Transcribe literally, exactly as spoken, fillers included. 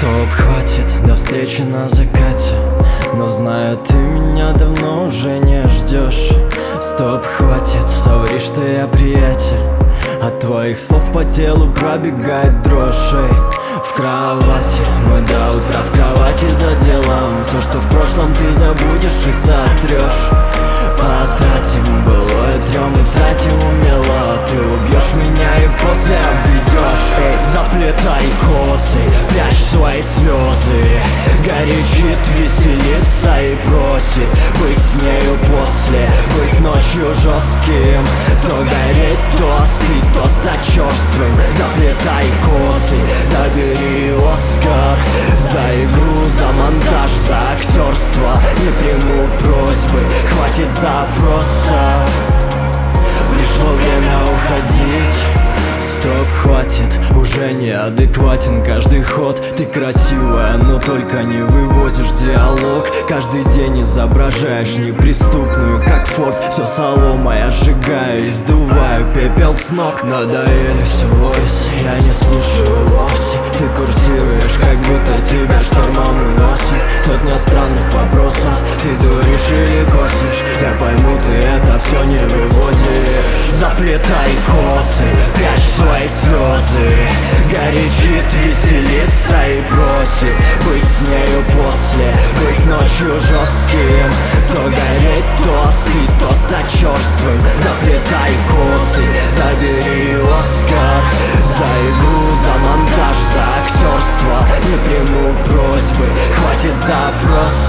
Стоп, хватит, до встречи на закате. Но знаю, ты меня давно уже не ждешь. Стоп, хватит, соври, что я приятель. От твоих слов по телу пробегает дрожь. Эй, в кровати, мы до утра в кровати за делом. Все, что в прошлом, ты забудешь и сотрешь. Потратим былое, трем и тратим умело. Ты убьешь меня и после обведешь. Эй, заплетай косы, прячь свои слезы. Горячит, веселится и просит быть с нею после, быть ночью жестким. То гореть, то остыть, то стать черствым. Заплетай косы, забери Оскар за игру, за монтаж, за актерство. Не приму просьбы, хватит запросов. Пришло время уходить. Стоп, хватит, уже неадекватен каждый ход. Ты красивая, но только не вывозишь диалог. Каждый день изображаешь неприступную, как форт. Все солома, я сжигаю и сдуваю пепел с ног. Надоели все войсы, я не слушаю вовсе. Ты курсируешь, как будто тебя штормом уносит. Сотня странных вопросов, ты дуришь или косишь. Я пойму, ты это все не вывозишь. Заплетай косы, прячь свои слезы. Горячит, веселится и просит быть с нею после, быть ночью жестким. То гореть, то остыть, то стать черствым. Заплетай косы, забери Оскар за игру, за монтаж, за актерство. Не приму просьбы, хватит запросов.